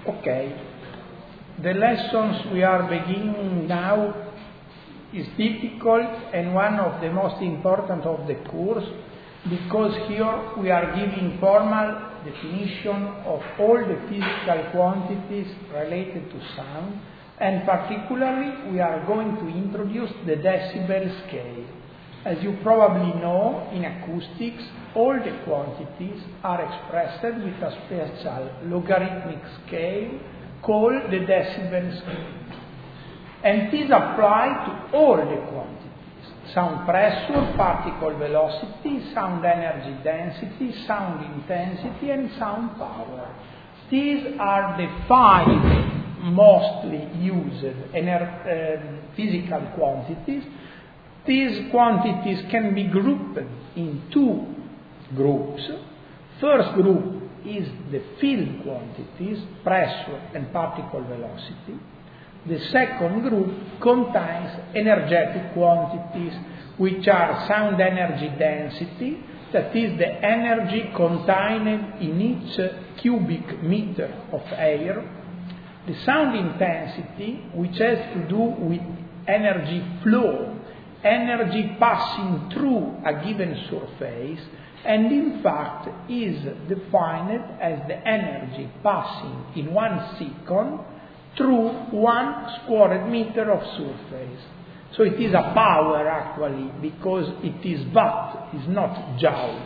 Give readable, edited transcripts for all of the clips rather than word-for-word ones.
Okay, the lessons we are beginning now is difficult and one of the most important of the course, because here we are giving formal definition of all the physical quantities related to sound, and particularly we are going to introduce the decibel scale. As you probably know, in acoustics, all the quantities are expressed with a special logarithmic scale called the decibel scale. And this applies to all the quantities: sound pressure, particle velocity, sound energy density, sound intensity, and sound power. These are the 5 mostly used physical quantities. These quantities can be grouped in 2 groups. First group is the field quantities, pressure and particle velocity. The second group contains energetic quantities, which are sound energy density, that is the energy contained in each cubic meter of air. The sound intensity, which has to do with energy flow, energy passing through a given surface, and in fact is defined as the energy passing in 1 second through 1 square meter of surface. So it is a power actually, because it is watt, it is not joule.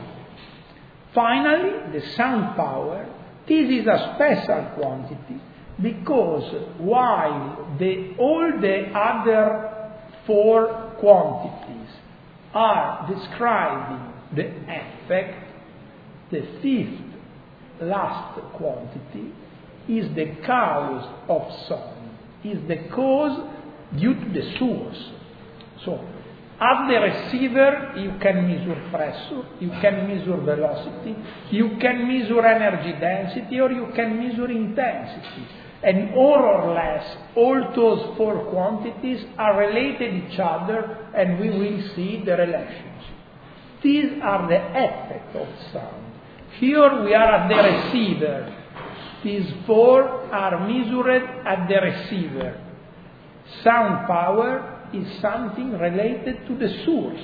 Finally, the sound power. This is a special quantity, because while all the other 4 quantities are describing the effect, the 5th last quantity is the cause of sound, is the cause due to the source. So, at the receiver, you can measure pressure, you can measure velocity, you can measure energy density, or you can measure intensity. And more or less, all those 4 quantities are related to each other, and we will see the relations. These are the effects of sound. Here we are at the receiver. These 4 are measured at the receiver. Sound power is something related to the source.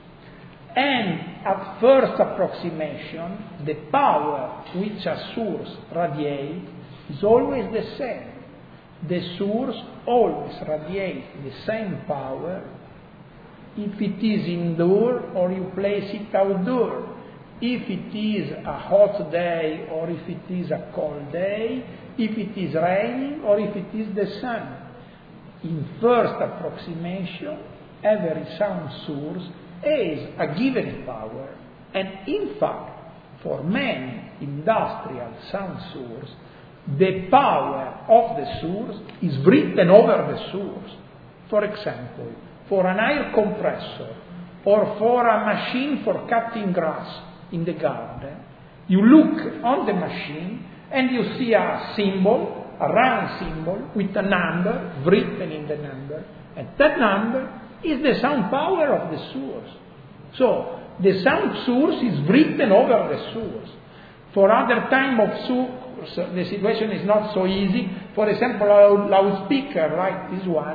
And at first approximation, the power which a source radiates is always the same. The source always radiates the same power if it is indoor or you place it outdoor, if it is a hot day or if it is a cold day, if it is raining or if it is the sun. In first approximation, every sound source has a given power, and in fact, for many industrial sound sources, the power of the source is written over the source. For example, for an air compressor or for a machine for cutting grass in the garden, you look on the machine and you see a symbol, a round symbol with a number written in the number, and that number is the sound power of the source. So the sound source is written over the source. For other type of source, the situation is not so easy. For example, a loudspeaker like this one,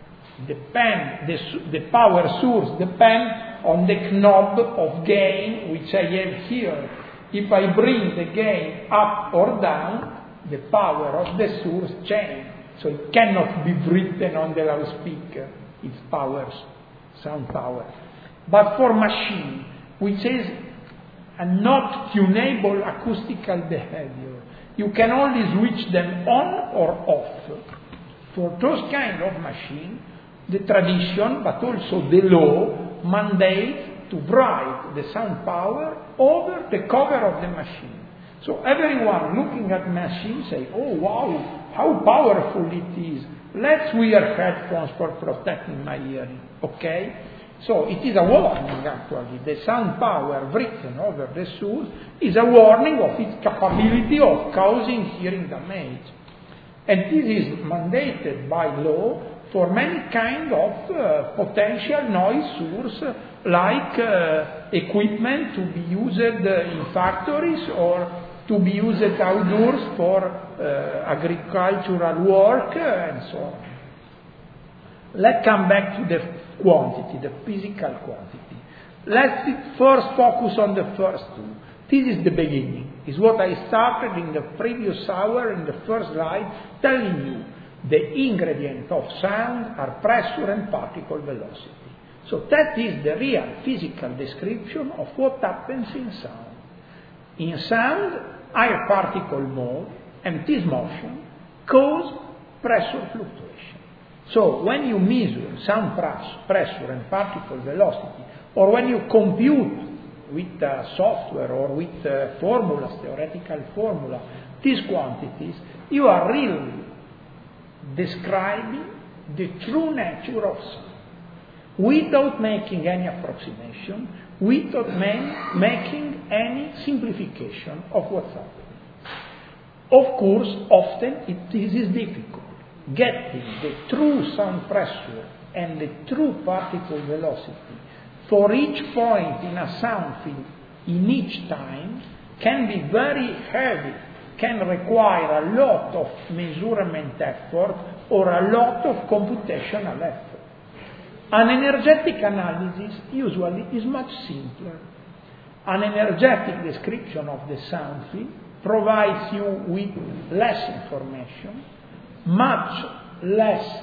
the power source depends on the knob of gain which I have here. If I bring the gain up or down, the power of the source changes. So it cannot be written on the loudspeaker, its powers, sound power. But for machine, which is a not tunable acoustical behavior, you can only switch them on or off. For those kind of machine, the tradition, but also the law, mandate to write the sound power over the cover of the machine. So everyone looking at machine say, oh wow, how powerful it is. Let's wear headphones for protecting my hearing. Okay? So it is a warning actually. The sound power written over the source is a warning of its capability of causing hearing damage. And this is mandated by law for many kind of potential noise source, like equipment to be used in factories or to be used outdoors for agricultural work and so on. Let's come back to the quantity, the physical quantity. Let's first focus on the first two. This is the beginning. Is what I started in the previous hour in the first slide, telling you the ingredient of sound are pressure and particle velocity. So that is the real physical description of what happens in sound. In sound, air particle move, and this motion cause pressure fluctuation. So when you measure sound pressure and particle velocity, or when you compute with software or with formulas, theoretical formula, these quantities, you are really describing the true nature of sound, without making any approximation, without making any simplification of what's happening. Of course, often this is difficult. Getting the true sound pressure and the true particle velocity for each point in a sound field in each time can be very heavy, can require a lot of measurement effort or a lot of computational effort. An energetic analysis usually is much simpler. An energetic description of the sound field provides you with less information, much less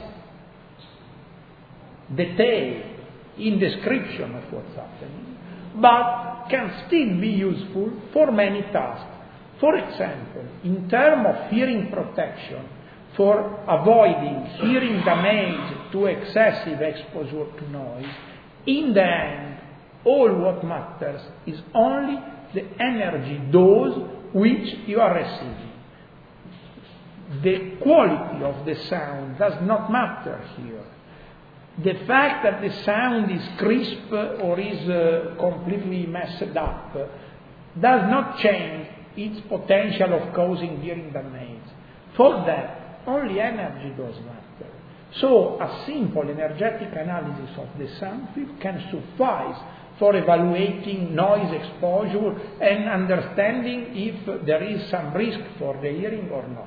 detail in description of what's happening, but can still be useful for many tasks. For example, in terms of hearing protection, for avoiding hearing damage to excessive exposure to noise, in the end, all what matters is only the energy dose which you are receiving. The quality of the sound does not matter here. The fact that the sound is crisp or is completely messed up does not change its potential of causing hearing damage. For that, only energy does matter. So a simple energetic analysis of the sound field can suffice for evaluating noise exposure and understanding if there is some risk for the hearing or not.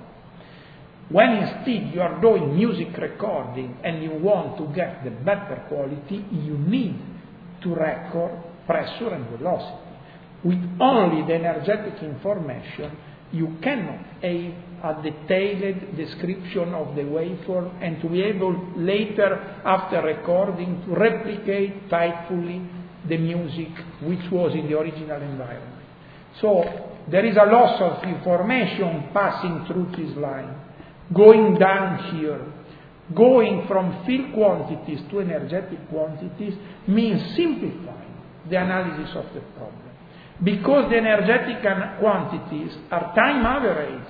When instead you are doing music recording and you want to get the better quality, you need to record pressure and velocity. With only the energetic information, you cannot have a detailed description of the waveform and to be able later, after recording, to replicate faithfully the music which was in the original environment. So there is a loss of information passing through this line. Going down here, going from field quantities to energetic quantities means simplifying the analysis of the problem. Because the energetic quantities are time average,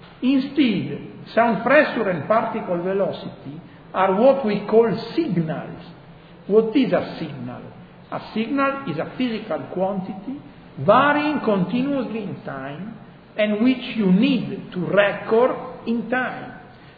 instead, sound pressure and particle velocity are what we call signals. What is a signal? A signal is a physical quantity varying continuously in time and which you need to record in time.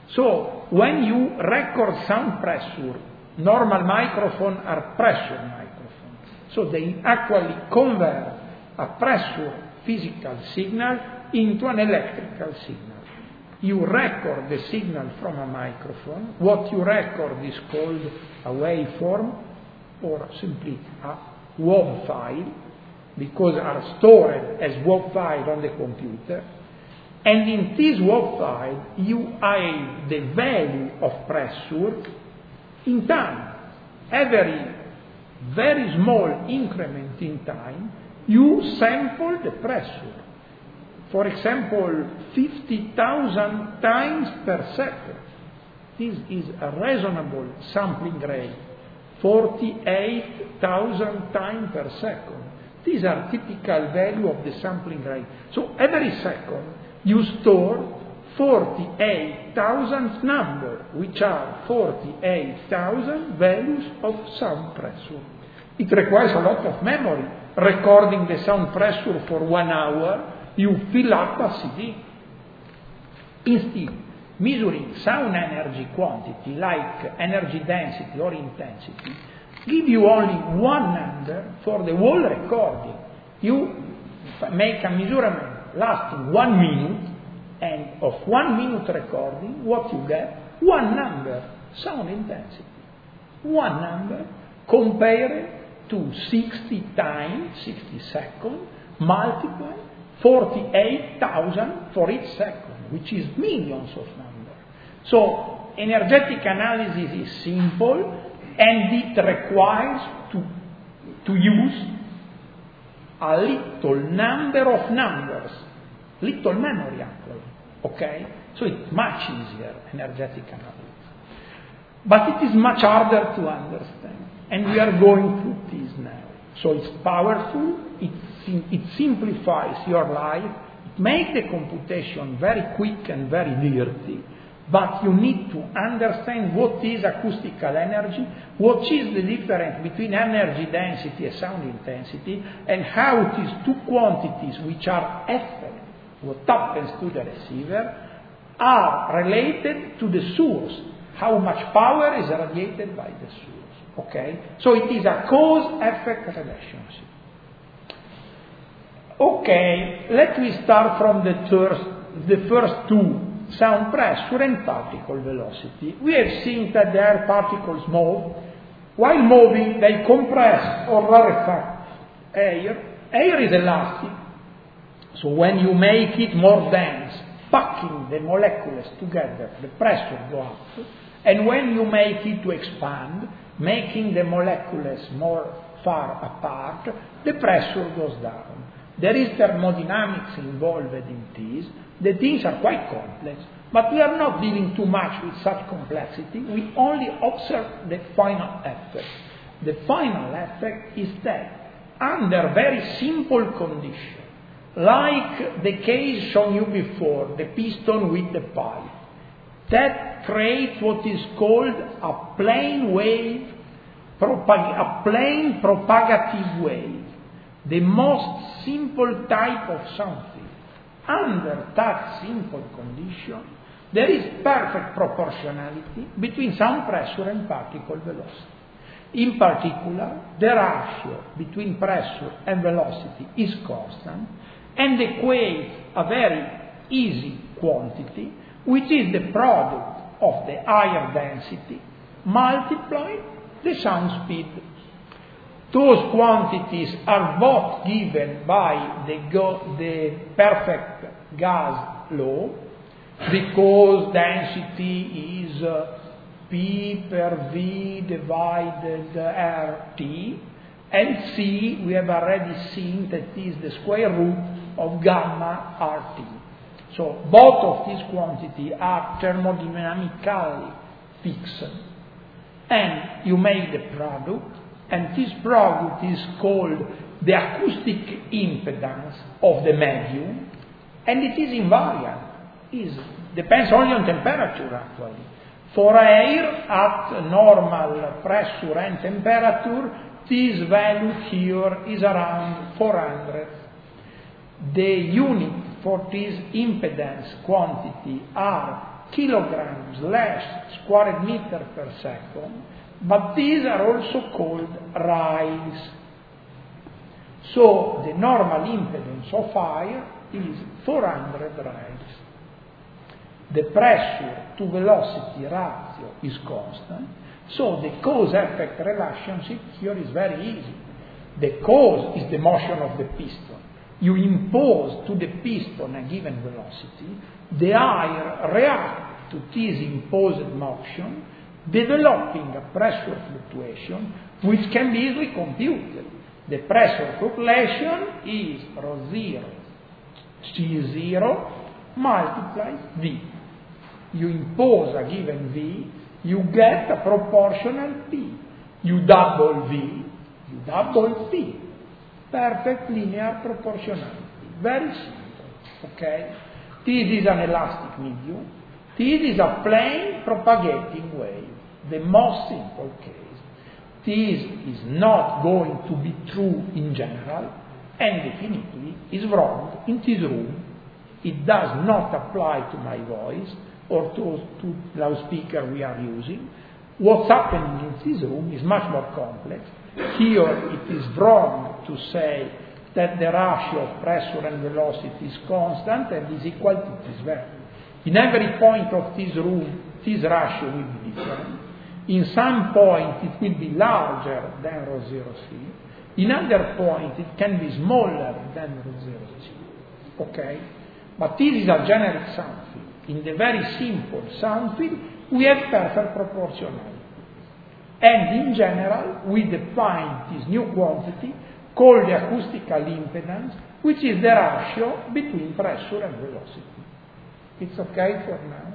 So, when you record sound pressure, normal microphones are pressure microphones. So they actually convert a pressure physical signal into an electrical signal. You record the signal from a microphone. What you record is called a waveform or simply a WAV file, because are stored as WAV file on the computer. And in this WAV file, you have the value of pressure in time. Every very small increment in time, you sample the pressure. For example, 50,000 times per second. This is a reasonable sampling rate. 48,000 times per second. These are typical value of the sampling rate. So every second you store 48,000 numbers, which are 48,000 values of sound pressure. It requires a lot of memory. Recording the sound pressure for 1 hour, you fill up a CD. Instead, measuring sound energy quantity, like energy density or intensity, give you only one number for the whole recording. You make a measurement lasting 1 minute, and of 1 minute recording, what you get? One number, sound intensity. One number compared to 60 times, 60 seconds, multiplied 48,000 for each second, which is millions of numbers. So, energetic analysis is simple, and it requires to use a little number of numbers, little memory actually, okay? So it's much easier, energetic analysis. But it is much harder to understand, and we are going through this now. So it's powerful, it simplifies your life, it makes the computation very quick and very dirty, but you need to understand what is acoustical energy, what is the difference between energy density and sound intensity, and how these two quantities, which are effect, what happens to the receiver, are related to the source, how much power is radiated by the source. Okay? So it is a cause-effect relationship. Okay, let me start from the first two, sound pressure and particle velocity. We have seen that the air particles move. While moving, they compress or rarefied air. Air is elastic, so when you make it more dense, packing the molecules together, the pressure goes up. And when you make it to expand, making the molecules more far apart, the pressure goes down. There is thermodynamics involved in this. The things are quite complex, but we are not dealing too much with such complexity. We only observe the final effect. The final effect is that under very simple conditions, like the case shown you before, the piston with the pipe, that creates what is called a plane wave, a plane propagative wave, the most simple type of something. Under that simple condition, there is perfect proportionality between sound pressure and particle velocity. In particular, the ratio between pressure and velocity is constant and equates a very easy quantity, which is the product of the higher density multiplied the sound speed. Those quantities are both given by the perfect gas law, because density is P per V divided RT, and C, we have already seen that is the square root of gamma RT. So both of these quantities are thermodynamically fixed, and you make the product, and this product is called the acoustic impedance of the medium, and it is invariant. It depends only on temperature actually. For air at normal pressure and temperature, this value here is around 400. The unit for this impedance quantity are kilograms/square meter per second, but these are also called rays. So the normal impedance of air is 400 rays. The pressure to velocity ratio is constant, so the cause-effect relationship here is very easy. The cause is the motion of the piston. You impose to the piston a given velocity, the air reacts to this imposed motion, developing a pressure fluctuation which can be easily computed. The pressure fluctuation is ρ0 C0 multiplied V. You impose a given V, you get a proportional P. You double V, you double P. Perfect linear proportionality. Very simple. Okay? This is an elastic medium. This is a plane propagating wave. The most simple case. This is not going to be true in general, and definitely is wrong in this room. It does not apply to my voice or to loudspeaker we are using. What's happening in this room is much more complex. Here it is wrong to say that the ratio of pressure and velocity is constant and is equal to this value. In every point of this room, this ratio will be different. In some point, it will be larger than rho 0 C. In other point, it can be smaller than rho 0 C. Okay? But this is a generic sound field. In the very simple sound field, we have perfect proportionality. And in general, we define this new quantity called the acoustical impedance, which is the ratio between pressure and velocity. It's okay for now?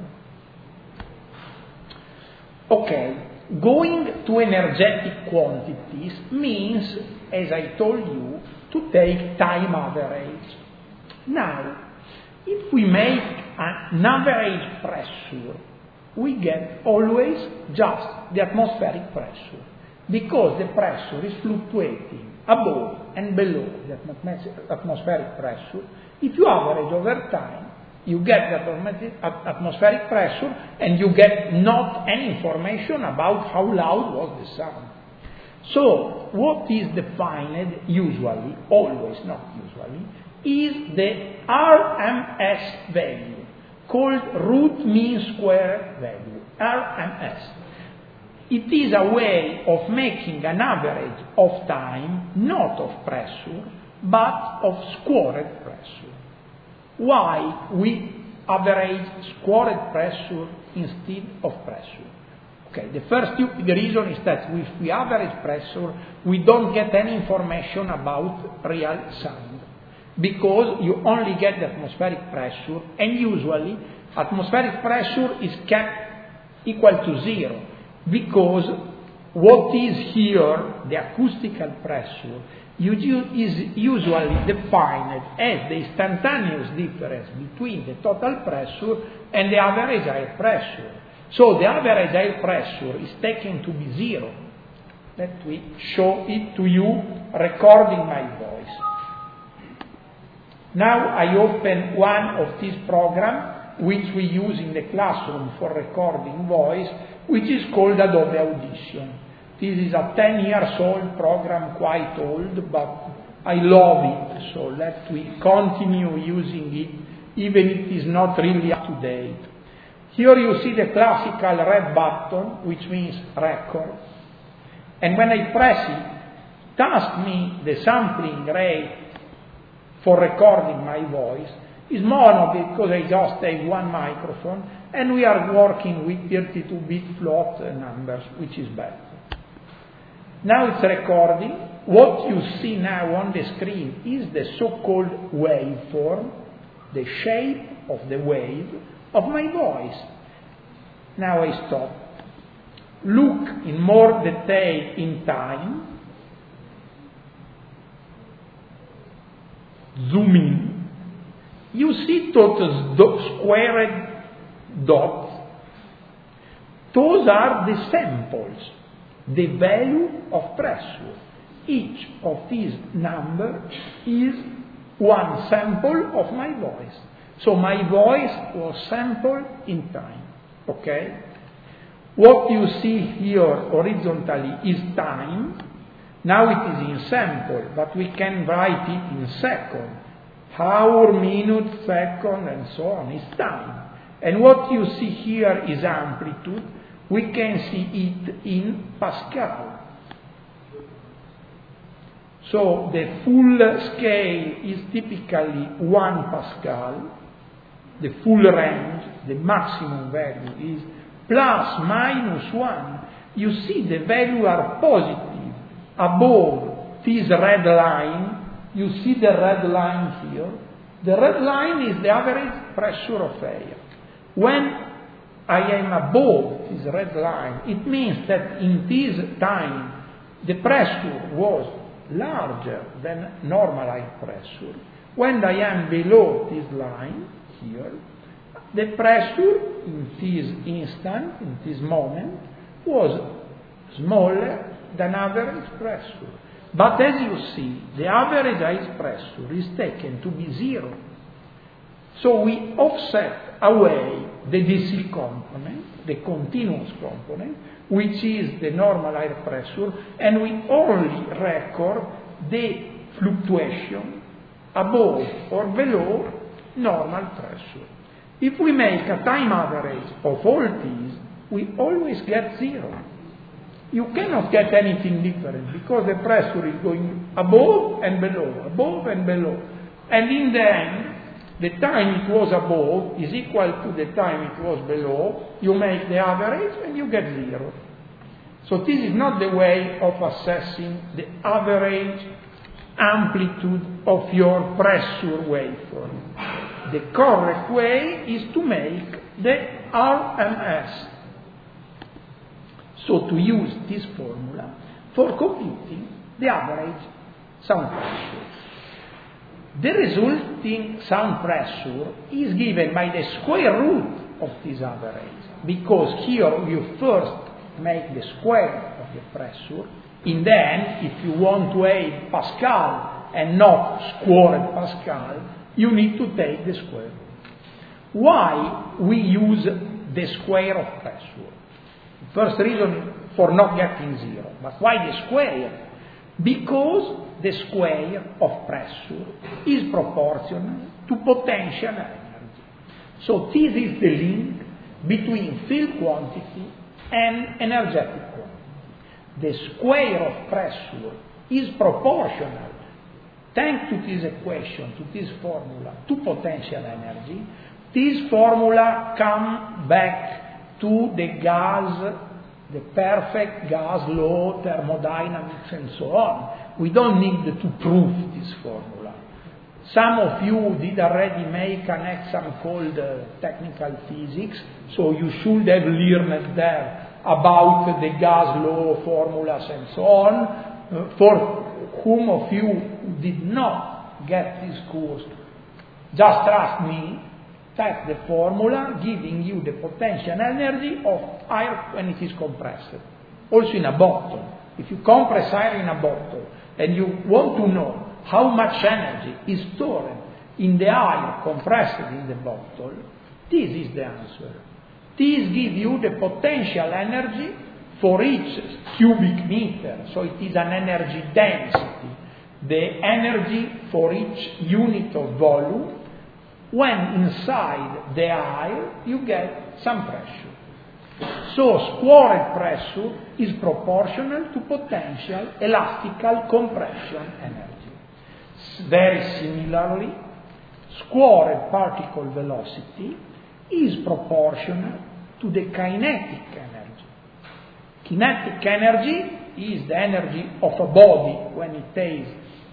Okay, going to energetic quantities means, as I told you, to take time average. Now, if we make an average pressure, we get always just the atmospheric pressure, because the pressure is fluctuating above and below the atmospheric pressure. If you average over time, you get the atmospheric pressure and you get not any information about how loud was the sound. So, what is defined usually, always, not usually, is the RMS value, called root mean square value, RMS. It is a way of making an average of time, not of pressure, but of squared pressure. Why we average squared pressure instead of pressure? Okay, the first stupid reason is that if we average pressure, we don't get any information about real sound, because you only get the atmospheric pressure, and usually atmospheric pressure is kept equal to zero, because what is here, the acoustical pressure, is usually defined as the instantaneous difference between the total pressure and the average air pressure. So the average air pressure is taken to be zero. Let me show it to you recording my voice. Now I open one of these programs which we use in the classroom for recording voice, which is called Adobe Audition. This is a 10 years old program, quite old, but I love it, so let me continue using it, even if it is not really up to date. Here you see the classical red button, which means record, and when I press it, it asks me the sampling rate for recording my voice. Is mono because I just have one microphone, and we are working with 32-bit float numbers, which is better. Now it's recording. What you see now on the screen is the so-called waveform, the shape of the wave of my voice. Now I stop. Look in more detail in time. Zoom in. You see those squared dots. Those are the samples, the value of pressure. Each of these numbers is one sample of my voice. So my voice was sampled in time. Okay? What you see here horizontally is time. Now it is in sample, but we can write it in second. Hour, minute, second, and so on is time. And what you see here is amplitude. We can see it in Pascal. So the full scale is typically 1 Pascal. The full range, the maximum value is plus minus 1. You see the values are positive. Above this red line, you see the red line here. The red line is the average pressure of air. When I am above this red line, it means that in this time the pressure was larger than normal air pressure. When I am below this line here, the pressure in this instant, in this moment, was smaller than average pressure. But as you see, the average air pressure is taken to be zero. So we offset away the DC component, the continuous component, which is the normal air pressure, and we only record the fluctuation above or below normal pressure. If we make a time average of all these, we always get zero. You cannot get anything different because the pressure is going above and below. And in the end, the time it was above is equal to the time it was below. You make the average and you get zero. So this is not the way of assessing the average amplitude of your pressure waveform. The correct way is to make the RMS. So to use this formula for computing the average sound pressure. The resulting sound pressure is given by the square root of this average, because here you first make the square of the pressure. In the end, if you want to have Pascal and not squared Pascal, you need to take the square root. Why we use the square of pressure? First reason for not getting zero. But why the square? Because the square of pressure is proportional to potential energy. So this is the link between field quantity and energetic quantity. The square of pressure is proportional, thanks to this equation, to this formula, to potential energy. This formula comes back to the gas, the perfect gas law, thermodynamics, and so on. We don't need to prove this formula. Some of you did already make an exam called technical physics, so you should have learned there about the gas law, formulas, and so on. For whom of you did not get this course, just trust me. That's the formula giving you the potential energy of air when it is compressed. Also in a bottle. If you compress air in a bottle and you want to know how much energy is stored in the air compressed in the bottle, this is the answer. This gives you the potential energy for each cubic meter. So it is an energy density. The energy for each unit of volume. When inside the air, you get some pressure. So squared pressure is proportional to potential elastical compression energy. Very similarly, squared particle velocity is proportional to the kinetic energy. Kinetic energy is the energy of a body when it takes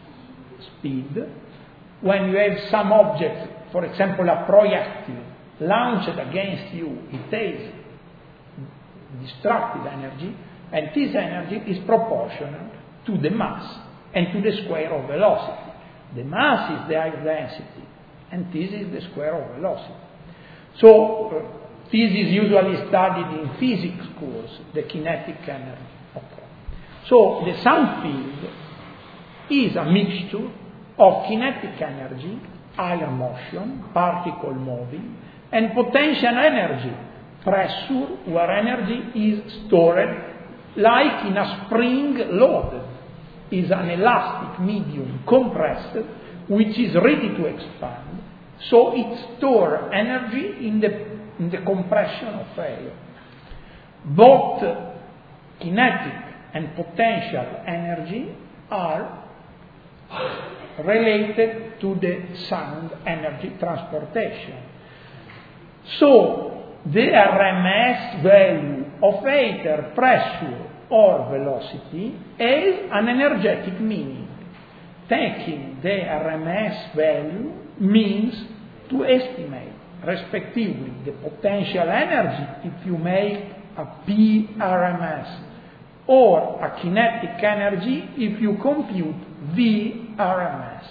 speed. When you have some object, for example, a projectile launched against you, it takes destructive energy, and this energy is proportional to the mass and to the square of velocity. The mass is the air density, and this is the square of velocity. So, this is usually studied in physics course, the kinetic energy. Okay. So, the sound field is a mixture of kinetic energy, air motion, particle moving, and potential energy, pressure, where energy is stored like in a spring loaded, is an elastic medium compressed which is ready to expand, so it stores energy in the compression of air. Both kinetic and potential energy are related to the sound energy transportation. So, the RMS value of either pressure or velocity has an energetic meaning. Taking the RMS value means to estimate, respectively, the potential energy if you make a PRMS, or a kinetic energy if you compute VRMS.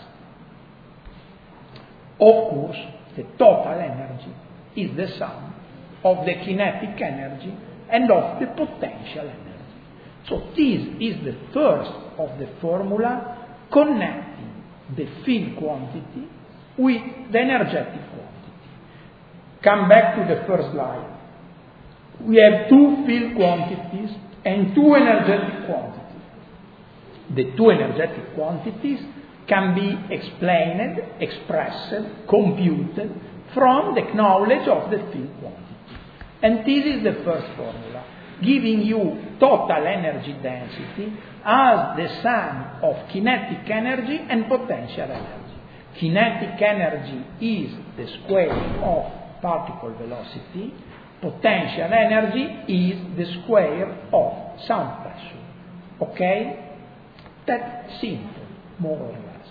Of course, the total energy is the sum of the kinetic energy and of the potential energy. So this is the first of the formula connecting the field quantity with the energetic quantity. Come back to the first slide. We have two field quantities and two energetic quantities. The two energetic quantities can be explained, expressed, computed from the knowledge of the field quantity. And this is the first formula, giving you total energy density as the sum of kinetic energy and potential energy. Kinetic energy is the square of particle velocity, potential energy is the square of sound pressure. Okay? That's simple, more or less.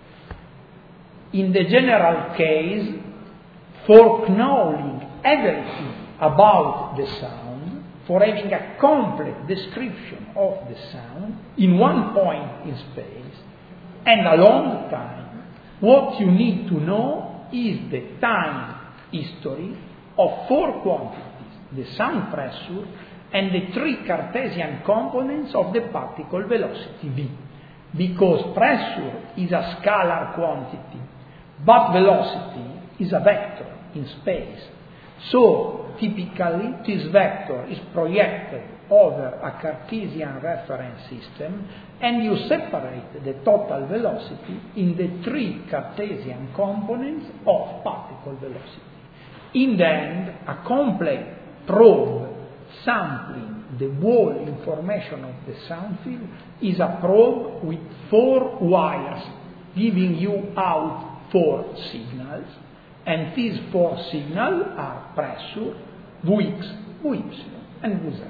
In the general case, for knowing everything about the sound, for having a complete description of the sound in one point in space and a long time, what you need to know is the time history of four quantities, the sound pressure and the three Cartesian components of the particle velocity v. Because pressure is a scalar quantity, but velocity is a vector in space. So, typically, this vector is projected over a Cartesian reference system, and you separate the total velocity in the three Cartesian components of particle velocity. In the end, a complete probe sampling the whole information of the sound field is a probe with 4 wires giving you out 4 signals, and these 4 signals are pressure, Vx, Vy, and Vz.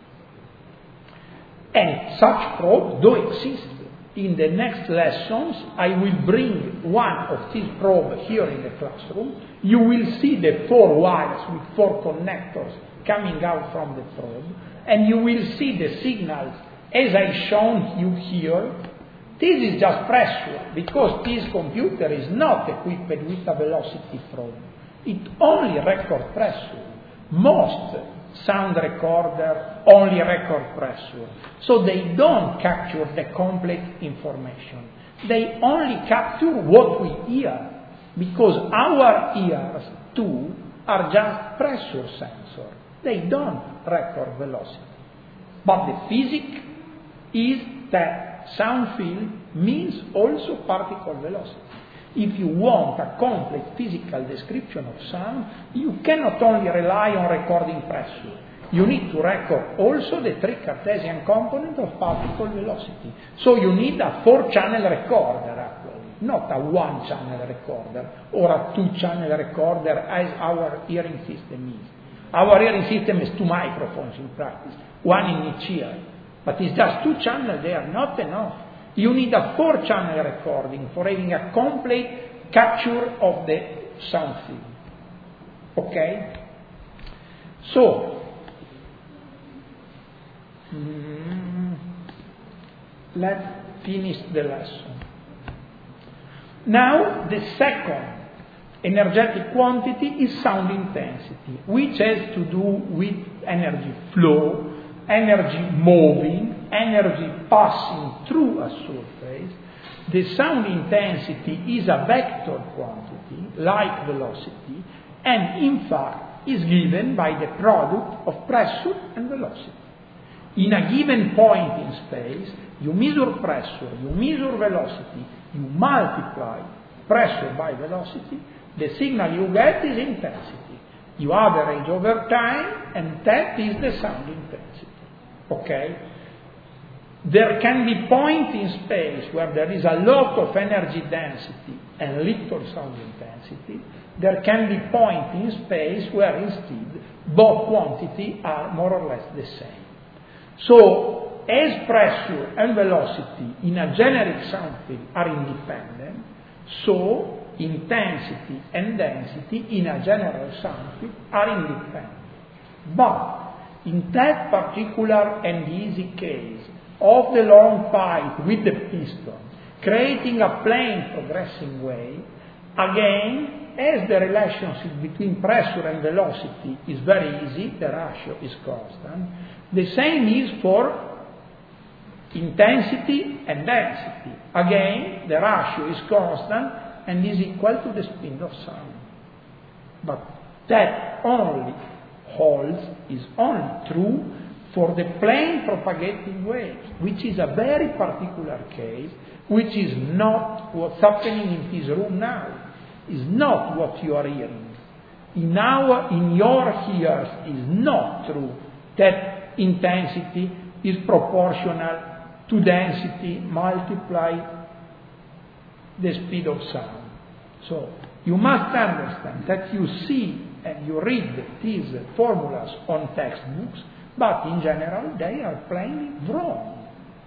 And such probes do exist. In the next lessons, I will bring one of these probes here in the classroom. You will see the 4 wires with 4 connectors coming out from the probe, and you will see the signals as I shown you here. This is just pressure, because this computer is not equipped with a velocity probe. It only records pressure. Most sound recorders only record pressure. So they don't capture the complete information. They only capture what we hear, because our ears too are just pressure sensors. They don't record velocity. But the physics is that sound field means also particle velocity. If you want a complete physical description of sound, you cannot only rely on recording pressure. You need to record also the 3 Cartesian components of particle velocity. So you need a 4-channel recorder, actually, not a 1-channel recorder or a 2-channel recorder as our hearing system is. Our hearing system has 2 microphones in practice, 1 in each ear. But it's just 2 channels there, not enough. You need a 4-channel recording for having a complete capture of the sound field. Okay? So, let's finish the lesson. Now, the second energetic quantity is sound intensity, which has to do with energy flow, energy moving, energy passing through a surface. The sound intensity is a vector quantity, like velocity, and in fact is given by the product of pressure and velocity. In a given point in space, you measure pressure, you measure velocity, you multiply pressure by velocity, the signal you get is intensity. You average over time, and that is the sound intensity. Okay? There can be points in space where there is a lot of energy density and little sound intensity. There can be points in space where instead both quantities are more or less the same. So, as pressure and velocity in a generic sound field are independent, so intensity and density in a general sound field are independent. But in that particular and easy case of the long pipe with the piston, creating a plane progressing wave, again, as the relationship between pressure and velocity is very easy, the ratio is constant, the same is for intensity and density. Again, the ratio is constant and is equal to the speed of sound. But that only holds, is only true for the plane propagating waves, which is a very particular case, which is not what's happening in this room now. Is not what you are hearing. In your ears is not true that intensity is proportional to density multiplied the speed of sound. So you must understand that you see and you read these formulas on textbooks, but in general they are plainly wrong.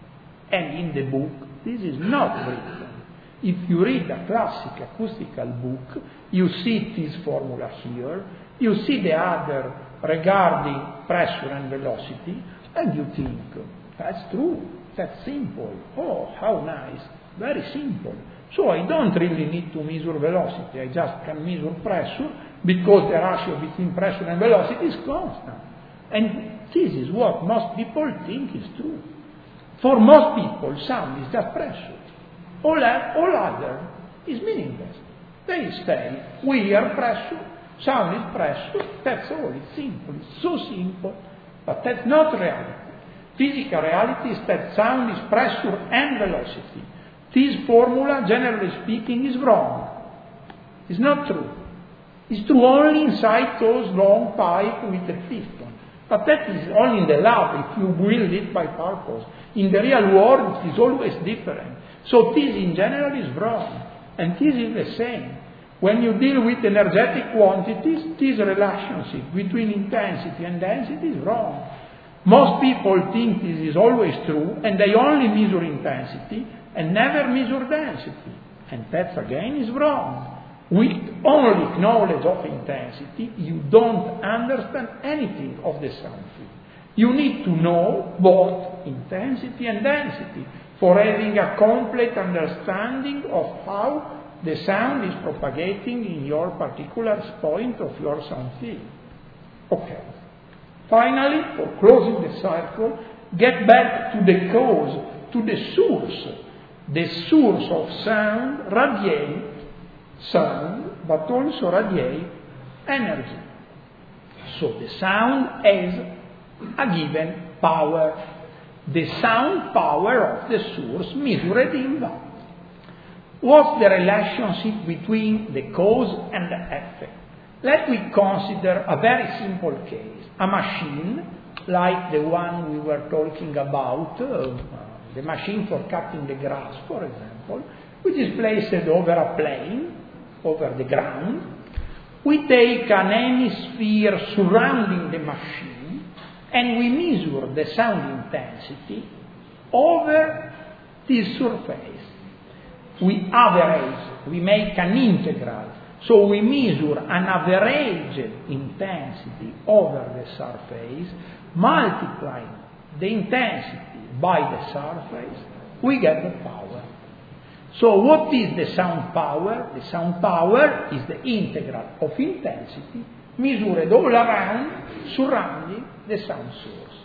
And in the book this is not written. If you read a classic acoustical book, you see this formula here, you see the other regarding pressure and velocity, and you think, that's true, that's simple. Oh, how nice, very simple. So I don't really need to measure velocity, I just can measure pressure, because the ratio between pressure and velocity is constant. And this is what most people think is true. For most people, sound is just pressure. All other is meaningless. They say, we hear pressure, sound is pressure, that's all, it's simple, it's so simple. But that's not reality. Physical reality is that sound is pressure and velocity. This formula, generally speaking, is wrong. It's not true. It's true only inside those long pipes with the piston. But that is only in the lab, if you build it by purpose. In the real world, it is always different. So this in general is wrong. And this is the same. When you deal with energetic quantities, this relationship between intensity and density is wrong. Most people think this is always true, and they only measure intensity and never measure density. And that again is wrong. With only knowledge of intensity, you don't understand anything of the sound field. You need to know both intensity and density for having a complete understanding of how the sound is propagating in your particular point of your sound field. Okay. Finally, for closing the circle, get back to the cause, to the source. The source of sound radiates sound, but also radiates energy. So the sound has a given power. The sound power of the source measured in watt. What's the relationship between the cause and the effect? Let me consider a very simple case. A machine, like the one we were talking about, the machine for cutting the grass, for example, which is placed over a plane, over the ground. We take an hemisphere surrounding the machine, and we measure the sound intensity over this surface. We average, we make an integral. So we measure an average intensity over the surface, multiplying the intensity by the surface, we get the power. So what is the sound power? The sound power is the integral of intensity measured all around, surrounding the sound source.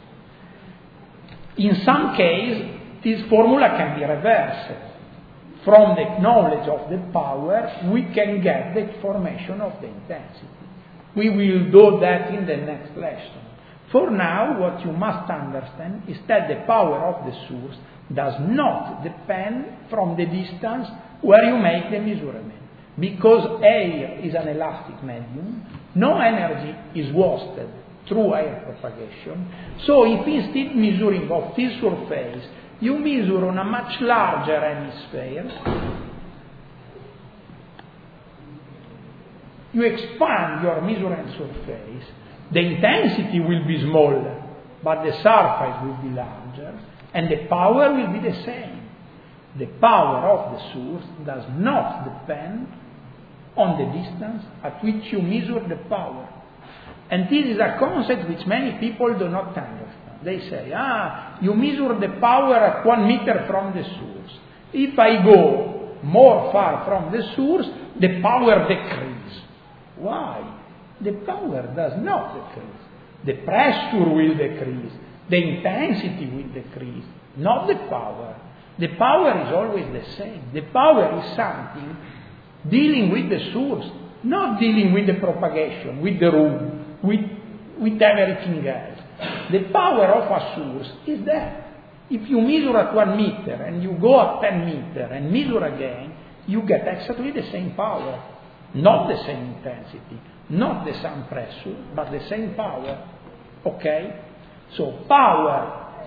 In some case, this formula can be reversed. From the knowledge of the power, we can get the formation of the intensity. We will do that in the next lesson. For now, what you must understand is that the power of the source does not depend from the distance where you make the measurement. Because air is an elastic medium, no energy is wasted through air propagation. So if instead measuring of this surface, you measure on a much larger hemisphere, you expand your measurement surface, the intensity will be smaller, but the surface will be larger, and the power will be the same. The power of the source does not depend on the distance at which you measure the power. And this is a concept which many people do not understand. They say, you measure the power at 1 meter from the source. If I go more far from the source, the power decreases. Why? The power does not decrease. The pressure will decrease. The intensity will decrease, not the power. The power is always the same. The power is something dealing with the source, not dealing with the propagation, with the room, with everything else. the power of a source is there. If you measure at 1 meter and you go at 10 meters and measure again, you get exactly the same power. Not the same intensity, not the same pressure, but the same power. Okay? So power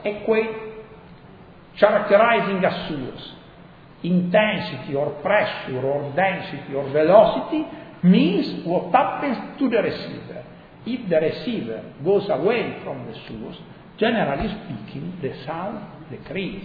characterizing a source, intensity or pressure or density or velocity, means what happens to the receiver. If the receiver goes away from the source, generally speaking, the sound decreases.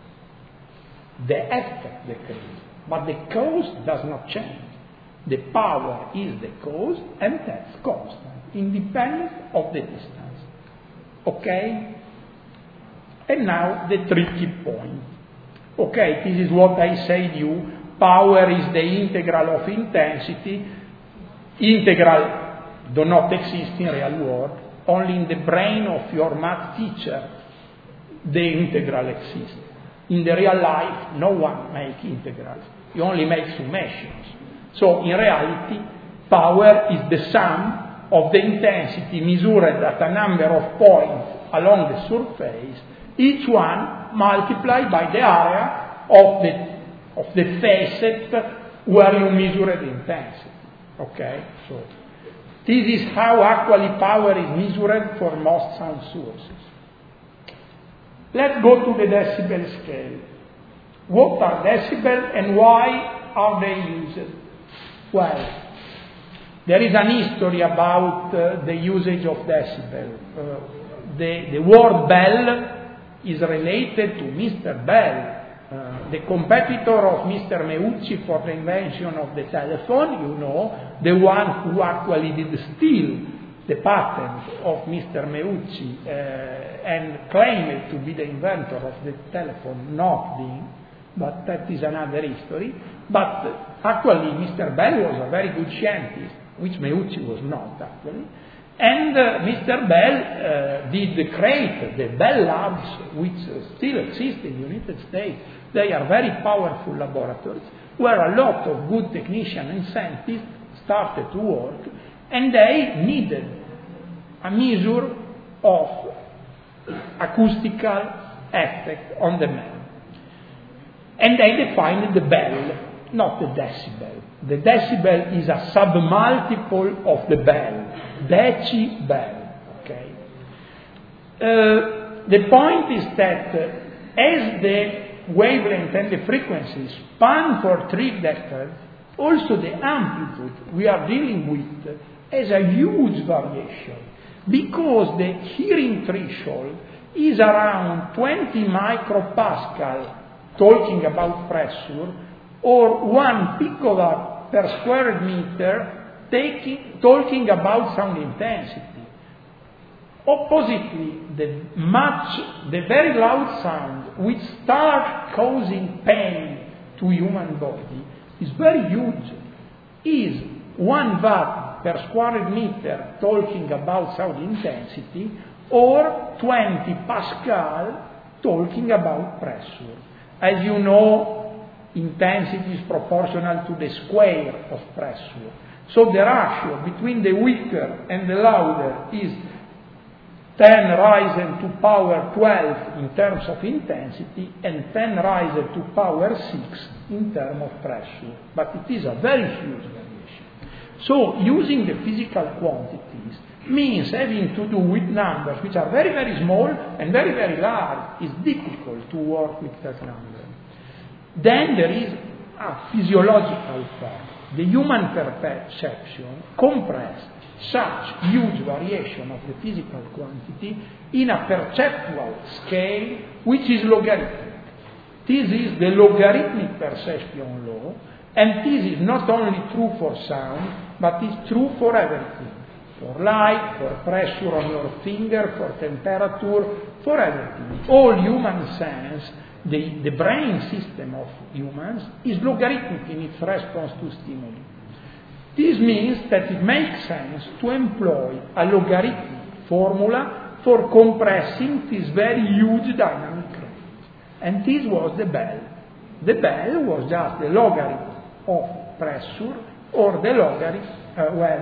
The effect decreases. But the cause does not change. The power is the cause, and that's constant, independent of the distance. Okay? And now the tricky point. Okay, this is what I said you. Power is the integral of intensity. Integral do not exist in real world. Only in the brain of your math teacher the integral exists. In the real life, no one makes integrals. You only make summations. So in reality, power is the sum of the intensity measured at a number of points along the surface, each one multiplied by the area of the facet where you measure the intensity. Okay? So this is how actually power is measured for most sound sources. Let's go to the decibel scale. What are decibel and why are they used? Well, there is an history about the usage of decibel. The word bell is related to Mr. Bell, the competitor of Mr. Meucci for the invention of the telephone, you know, the one who actually did steal the patent of Mr. Meucci and claimed to be the inventor of the telephone, not being, but that is another history. But actually, Mr. Bell was a very good scientist, which Meucci was not actually. And Mr. Bell did create the Bell Labs, which still exist in the United States. They are very powerful laboratories where a lot of good technicians and scientists started to work, and they needed a measure of acoustical effect on the man. And they defined the bell, not the decibel. The decibel is a submultiple of the bell, decibel. Okay. The point is that as the wavelength and the frequency span for 3 decades, also the amplitude we are dealing with has a huge variation, because the hearing threshold is around 20 micropascal, talking about pressure, or 1 picowatt per square meter, talking about sound intensity. Oppositely, the very loud sound, which starts causing pain to human body, is very huge. Is 1 watt per square meter, talking about sound intensity, or 20 pascal, talking about pressure. As you know, intensity is proportional to the square of pressure. So the ratio between the weaker and the louder is 10 risen to power 12 in terms of intensity and 10 risen to power 6 in terms of pressure. But it is a very huge variation. So using the physical quantities means having to do with numbers which are very, very small and very, very large. It's difficult to work with that number. Then there is a physiological part. The human perception compresses such huge variation of the physical quantity in a perceptual scale which is logarithmic. This is the logarithmic perception law, and this is not only true for sound, but is true for everything. For light, for pressure on your finger, for temperature, for everything. All human sense, the brain system of humans, is logarithmic in its response to stimuli. This means that it makes sense to employ a logarithmic formula for compressing this very huge dynamic range. And this was the bell. The bell was just the logarithm of pressure, or the logarithm,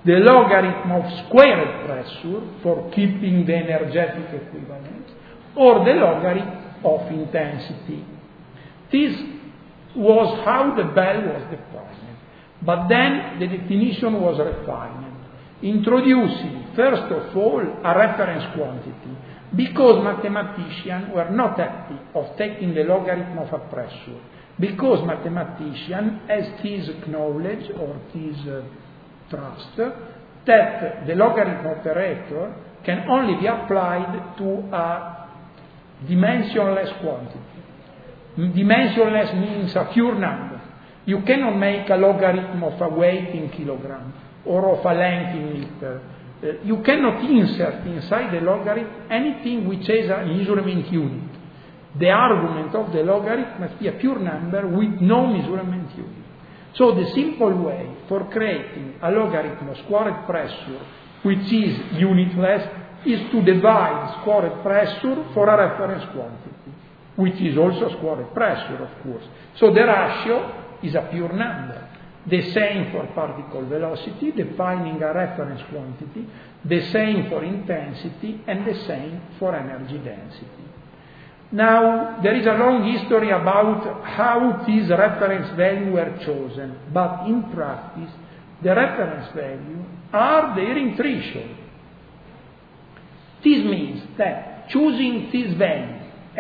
the logarithm of squared pressure for keeping the energetic equivalence, or the logarithm of intensity. This was how the bell was defined. But then the definition was refined, introducing, first of all, a reference quantity, because mathematicians were not happy of taking the logarithm of a pressure, because mathematicians has this knowledge or this trust that the logarithm operator can only be applied to a dimensionless quantity. Dimensionless means a pure number. You cannot make a logarithm of a weight in kilogram or of a length in meter. You cannot insert inside the logarithm anything which has a measurement unit. The argument of the logarithm must be a pure number with no measurement unit. So the simple way for creating a logarithm of squared pressure which is unitless is to divide squared pressure for a reference quantity, which is also squared pressure, of course. So the ratio is a pure number. The same for particle velocity, defining a reference quantity, the same for intensity, and the same for energy density. Now, there is a long history about how these reference values were chosen, but in practice, the reference values are the Hearing threshold. This means that choosing these values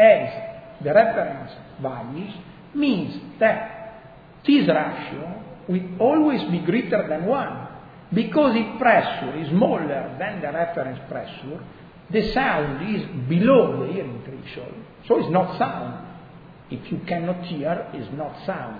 as the reference values means that this ratio will always be greater than 1, because if pressure is smaller than the reference pressure, the sound is below the hearing threshold, so it's not sound. If you cannot hear, it's not sound.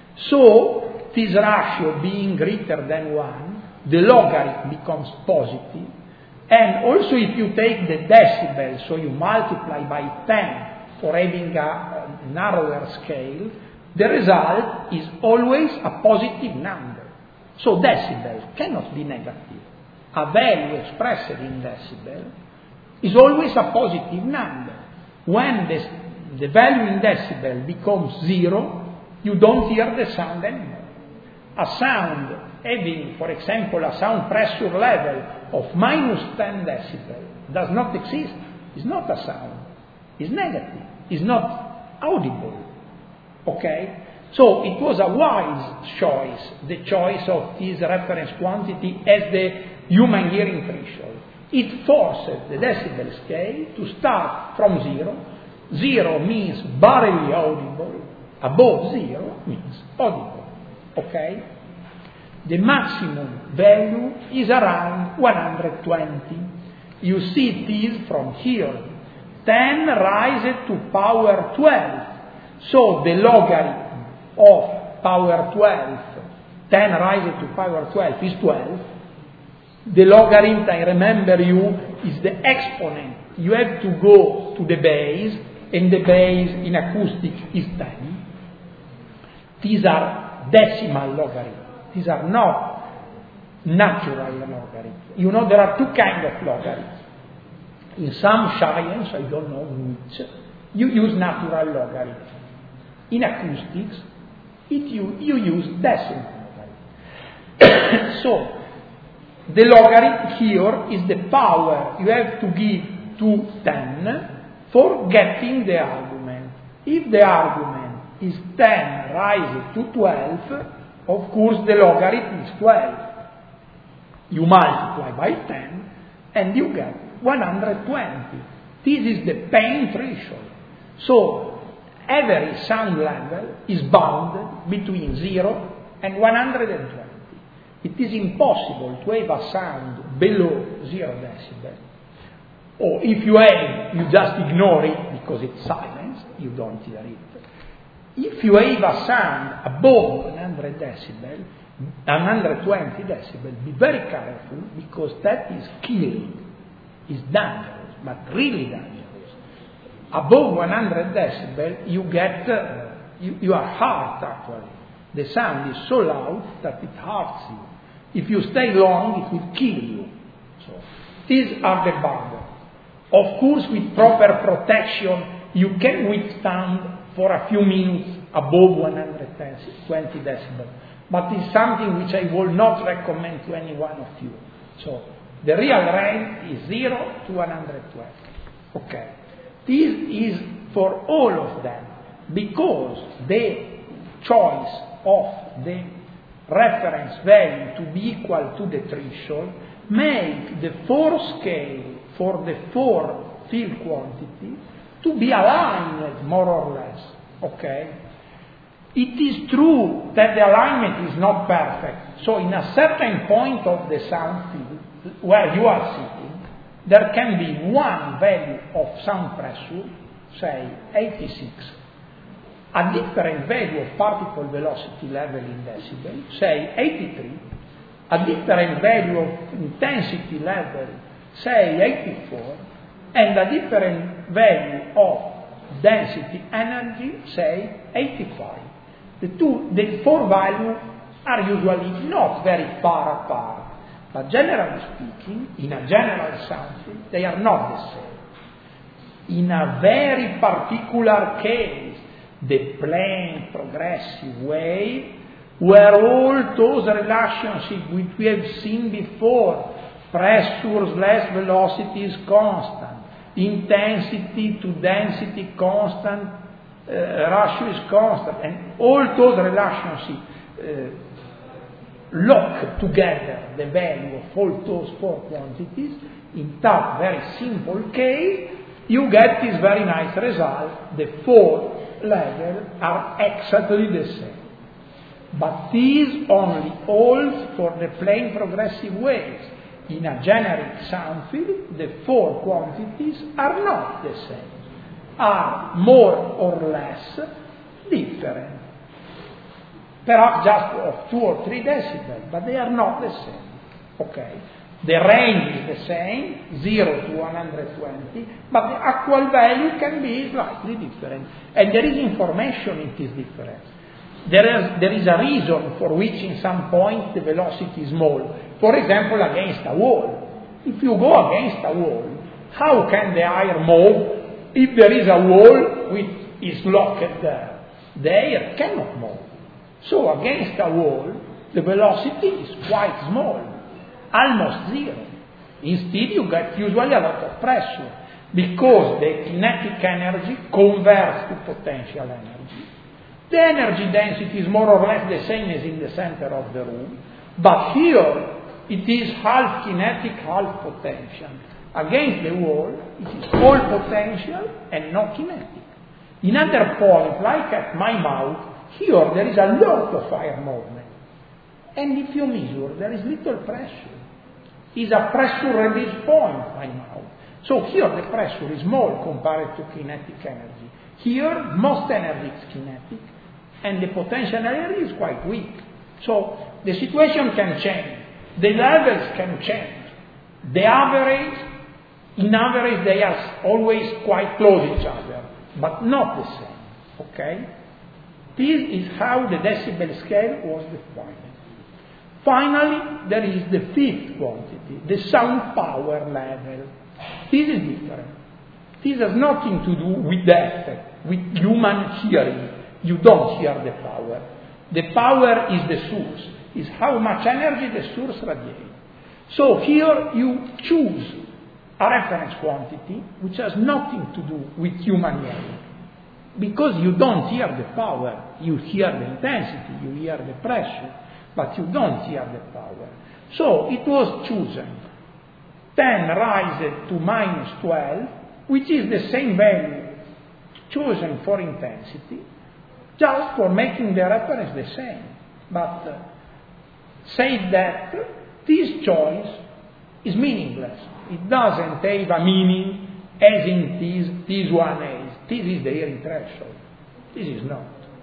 So, this ratio being greater than 1, the logarithm becomes positive, and also if you take the decibel, so you multiply by 10 for having a narrower scale, the result is always a positive number. So decibel cannot be negative. A value expressed in decibel is always a positive number. When the value in decibel becomes 0, you don't hear the sound anymore. A sound having, for example, a sound pressure level of minus 10 decibel does not exist. It's not a sound. It's negative. It's not audible. Okay? So it was a wise choice, the choice of this reference quantity as the human hearing threshold. It forces the decibel scale to start from 0. 0 means barely audible. Above 0 means audible. Okay? The maximum value is around 120. You see this from here. 10 rises to power 12. So the logarithm of power 12, 10 raised to power 12 is 12. The logarithm, I remember you, is the exponent. You have to go to the base, and the base in acoustic is 10. These are decimal logarithms. These are not natural logarithms. You know, there are two kinds of logarithms. In some science, I don't know which, you use natural logarithms. In acoustics, you use decimal logarithm. So, the logarithm here is the power you have to give to 10 for getting the argument. If the argument is 10 raised to 12, of course the logarithm is 12. You multiply by 10 and you get 120. This is the pain threshold. So, every sound level is bounded between 0 and 120. It is impossible to have a sound below 0 decibel. Or if you have, you just ignore it because it's silence, you don't hear it. If you have a sound above 100 decibel, 120 decibel, be very careful because that is killing. It's dangerous, but really dangerous. Above 100 decibel, you get, you are hurt actually. The sound is so loud that it hurts you. If you stay long, it will kill you. So, these are the boundaries. Of course, with proper protection, you can withstand for a few minutes above 120 decibel. but it's something which I will not recommend to any one of you. So the real range is 0 to 120. Okay. This is for all of them, because the choice of the reference value to be equal to the threshold make the 4 scale for the 4 field quantity to be aligned more or less. Okay? It is true that the alignment is not perfect. So in a certain point of the sound field where you are sitting, there can be one value of sound pressure, say 86, a different value of particle velocity level in decibel, say 83, a different value of intensity level, say 84, and a different value of density energy, say 85. The 4 values are usually not very far apart, but generally speaking, in a general sound field, they are not the same. In a very particular case, the plane progressive wave, where all those relationships which we have seen before, pressure/velocity is constant, intensity to density constant, ratio is constant, and all those relationships lock together the value of all those 4 quantities. In that very simple case, you get this very nice result. The 4 levels are exactly the same. But this only holds for the plane progressive waves. In a generic sound field, the 4 quantities are not the same, are more or less different. Perhaps just of 2 or 3 decibels, but they are not the same. Okay? The range is the same, 0 to 120, but the actual value can be slightly different. And there is information in this difference. There is a reason for which in some point the velocity is small. For example, against a wall. If you go against a wall, how can the air move if there is a wall which is locked there? The air cannot move. So against a wall, the velocity is quite small, almost 0. Instead, you get usually a lot of pressure, because the kinetic energy converts to potential energy. The energy density is more or less the same as in the center of the room, but here it is half kinetic, half potential. Against the wall, it is all potential and no kinetic. In other points, like at my mouth, here there is a lot of air movement. And if you measure, there is little pressure. It's a pressure release point, my mouth. So here the pressure is small compared to kinetic energy. Here, most energy is kinetic, and the potential energy is quite weak. So the situation can change. The levels can change. The average, in average, they are always quite close to each other, but not the same. Okay? This is how the decibel scale was defined. Finally, there is the 5th quantity, the sound power level. This is different. This has nothing to do with the effect, with human hearing. You don't hear the power. The power is the source, is how much energy the source radiates. So here you choose a reference quantity which has nothing to do with human hearing. Because you don't hear the power, you hear the intensity, you hear the pressure, but you don't hear the power. So it was chosen 10 raised to -12, which is the same value chosen for intensity, just for making the reference the same. But say that this choice is meaningless. It doesn't have a meaning as in this one is. This is the hearing threshold. This is not.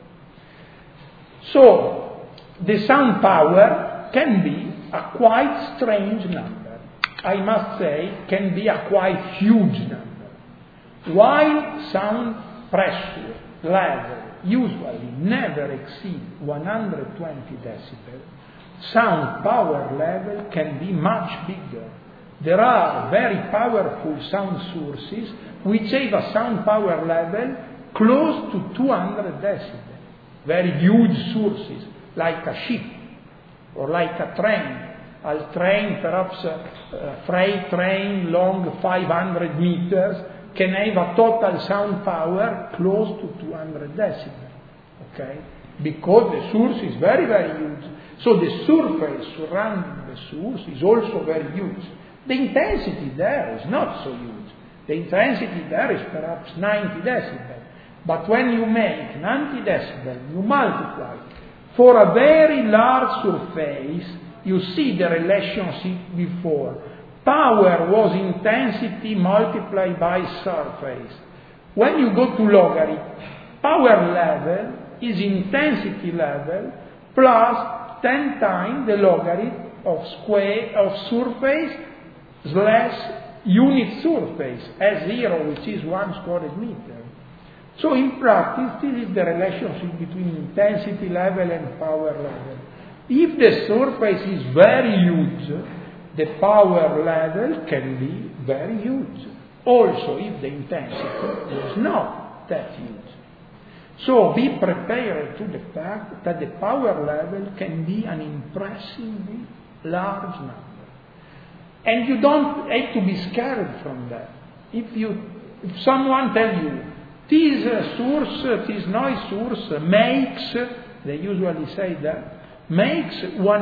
So, the sound power can be a quite strange number. I must say, can be a quite huge number. While sound pressure level usually never exceed 120 decibels, sound power level can be much bigger. There are very powerful sound sources which have a sound power level close to 200 decibels. Very huge sources, like a ship. or like a train. A train, perhaps a freight train long 500 meters, can have a total sound power close to 200 decibels. Okay? Because the source is very, very huge. So the surface surrounding the source is also very huge. The intensity there is not so huge. The intensity there is perhaps 90 decibels. But when you make 90 decibels, you multiply. For a very large surface, you see the relationship before. Power was intensity multiplied by surface. When you go to logarithm, power level is intensity level plus 10 times the logarithm of square of surface slash unit surface, S0, which is 1 square meter. So in practice, this is the relationship between intensity level and power level. If the surface is very huge, the power level can be very huge. Also, if the intensity is not that huge. So be prepared to the fact that the power level can be an impressively large number. And you don't have to be scared from that. If someone tells you, this noise source makes, they usually say that, makes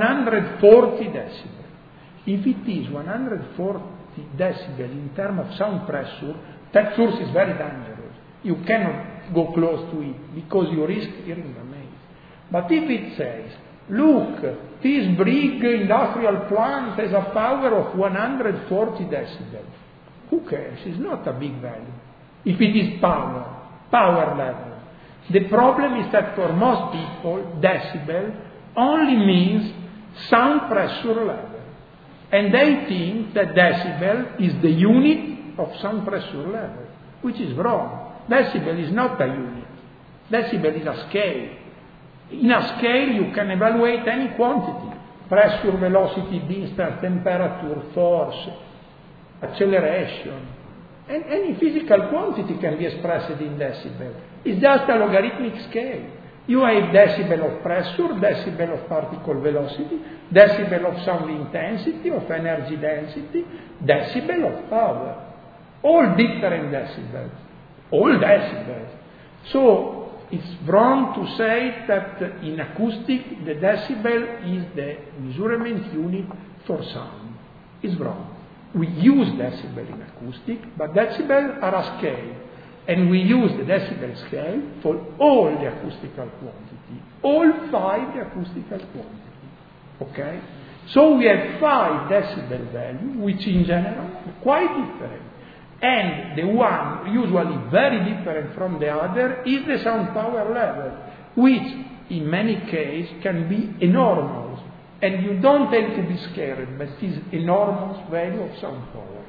140 decibels. If it is 140 decibels in terms of sound pressure, that source is very dangerous. You cannot go close to it because you risk hearing the noise. But if it says, look, this big industrial plant has a power of 140 decibels, who cares? It's not a big value. If it is power level. The problem is that for most people, decibel only means sound pressure level. And they think that decibel is the unit of sound pressure level, which is wrong. Decibel is not a unit. Decibel is a scale. In a scale, you can evaluate any quantity: pressure, velocity, distance, temperature, force, acceleration. And any physical quantity can be expressed in decibel. It's just a logarithmic scale. You have decibel of pressure, decibel of particle velocity, decibel of sound intensity, of energy density, decibel of power. All different decibels. All decibels. So, it's wrong to say that in acoustic the decibel is the measurement unit for sound. It's wrong. We use decibel in acoustic, but decibel are a scale. And we use the decibel scale for all the acoustical quantity. All 5 the acoustical quantity. Okay? So we have 5 decibel value, which in general are quite different. And the one usually very different from the other is the sound power level, which in many cases can be enormous. And you don't have to be scared, but it is enormous value of sound power.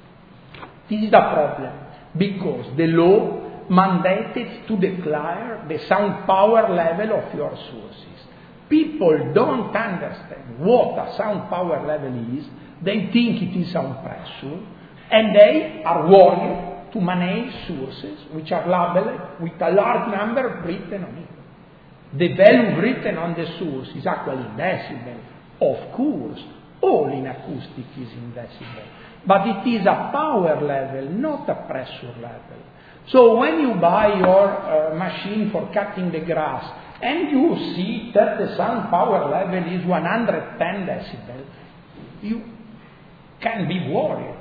This is the problem, because the law mandated to declare the sound power level of your sources. People don't understand what a sound power level is. They think it is sound pressure, and they are worried to manage sources which are labeled with a large number written on it. The value written on the source is actually in decibel. Of course, all in acoustic is in decibel. But it is a power level, not a pressure level. So when you buy your machine for cutting the grass, and you see that the sound power level is 110 decibel, you can be worried.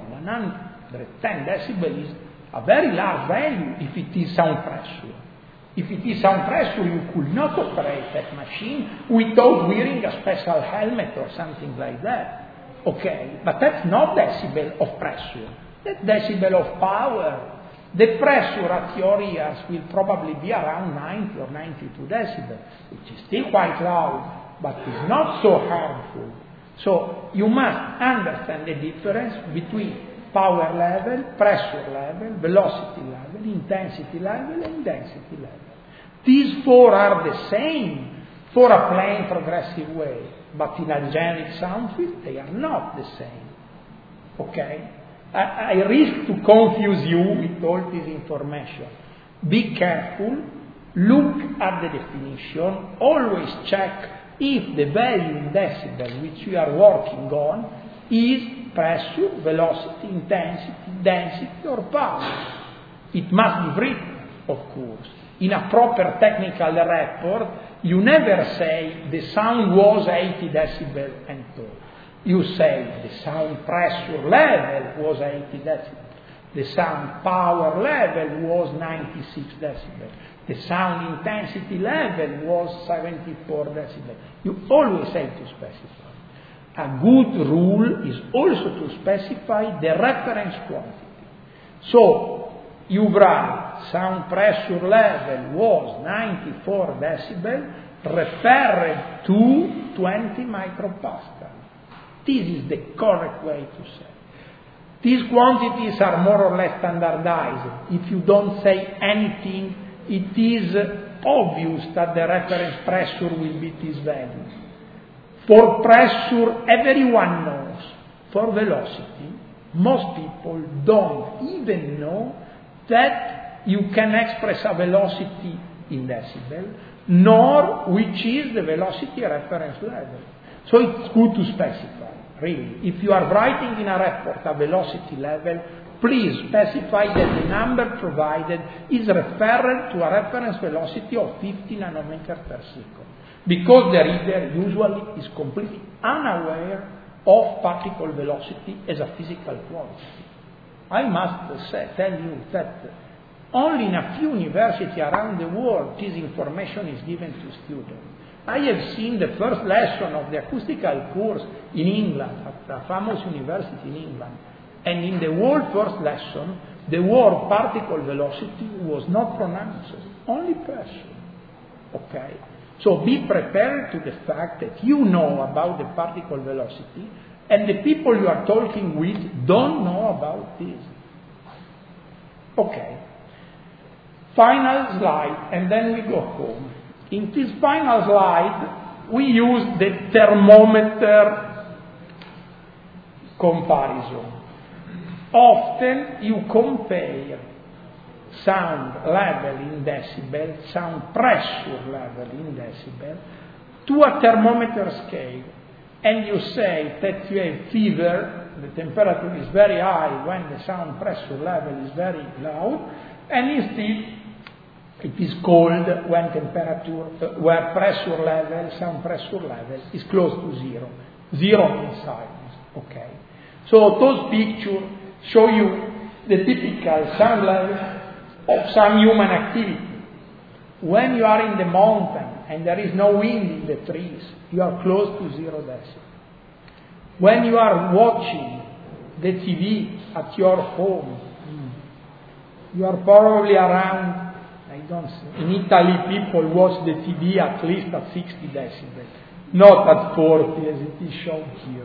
110 decibel is a very large value if it is sound pressure. If it is sound pressure, you could not operate that machine without wearing a special helmet or something like that. Okay, but that's not decibel of pressure. That's decibel of power. The pressure at your ears will probably be around 90 or 92 decibel, which is still quite loud, but is not so harmful. So you must understand the difference between power level, pressure level, velocity level, intensity level, and density level. These 4 are the same for a plain progressive wave, but in a generic sound field, they are not the same. Okay? I risk to confuse you with all this information. Be careful, look at the definition, always check if the value in decibel which we are working on is pressure, velocity, intensity, density, or power. It must be written, of course. In a proper technical report, you never say the sound was 80 decibel and so. You say the sound pressure level was 80 decibel. The sound power level was 96 decibel. The sound intensity level was 74 decibel. You always have to specify. A good rule is also to specify the reference quantity. So, you write sound pressure level was 94 decibel, referred to 20 micropascal. This is the correct way to say. These quantities are more or less standardized. If you don't say anything, it is obvious that the reference pressure will be this value. For pressure, everyone knows. For velocity, most people don't even know that you can express a velocity in decibel, nor which is the velocity reference level. So it's good to specify, really. If you are writing in a report a velocity level, please specify that the number provided is referred to a reference velocity of 50 nanometers per second. Because the reader usually is completely unaware of particle velocity as a physical quantity. I must tell you that only in a few universities around the world this information is given to students. I have seen the first lesson of the acoustical course in England, at a famous university in England, and in the whole first lesson, the word particle velocity was not pronounced, only pressure. Okay? So be prepared to the fact that you know about the particle velocity, and the people you are talking with don't know about this. Okay. Final slide, and then we go home. In this final slide, we use the thermometer comparison. Often you compare sound level in decibel, sound pressure level in decibel, to a thermometer scale. And you say that you have fever, the temperature is very high when the sound pressure level is very loud, and instead it is cold when where pressure level, sound pressure level is close to zero. Zero means silence. Okay. So those pictures show you the typical sound level of some human activity. When you are in the mountain and there is no wind in the trees, you are close to 0 decibel. When you are watching the TV at your home, you are probably around, in Italy people watch the TV at least at 60 decibel, not at 40 as it is shown here.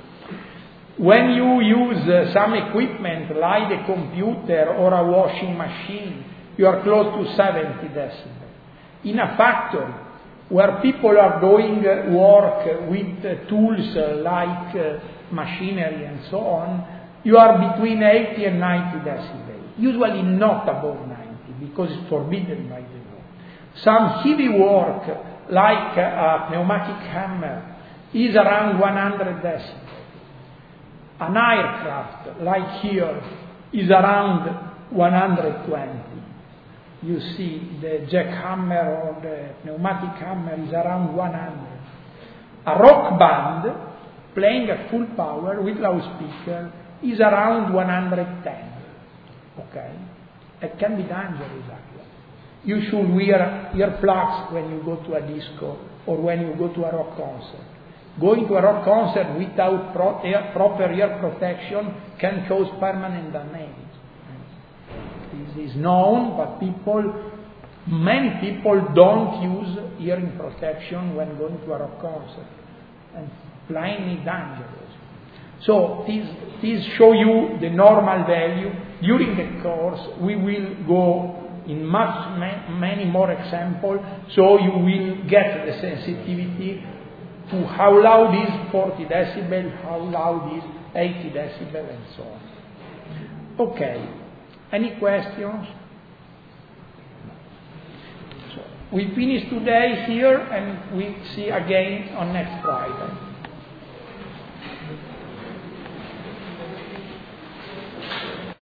When you use some equipment like a computer or a washing machine, you are close to 70 decibel. In a factory where people are doing work with tools like machinery and so on, you are between 80 and 90 decibel. Usually not above 90 because it's forbidden by the law. Some heavy work like a pneumatic hammer is around 100 decibel. An aircraft, like here, is around 120. You see, the jackhammer or the pneumatic hammer is around 100. A rock band, playing at full power with loudspeaker, is around 110. Okay? It can be dangerous, actually. You should wear earplugs when you go to a disco or when you go to a rock concert. Going to a rock concert without proper ear protection can cause permanent damage. This is known, but many people don't use hearing protection when going to a rock concert. And plainly dangerous. So these show you the normal value. During the course, we will go in many more examples, so you will get the sensitivity to how loud is 40 decibel, how loud is 80 decibel, and so on. Okay. Any questions? So, We finish today here and we see again on next Friday.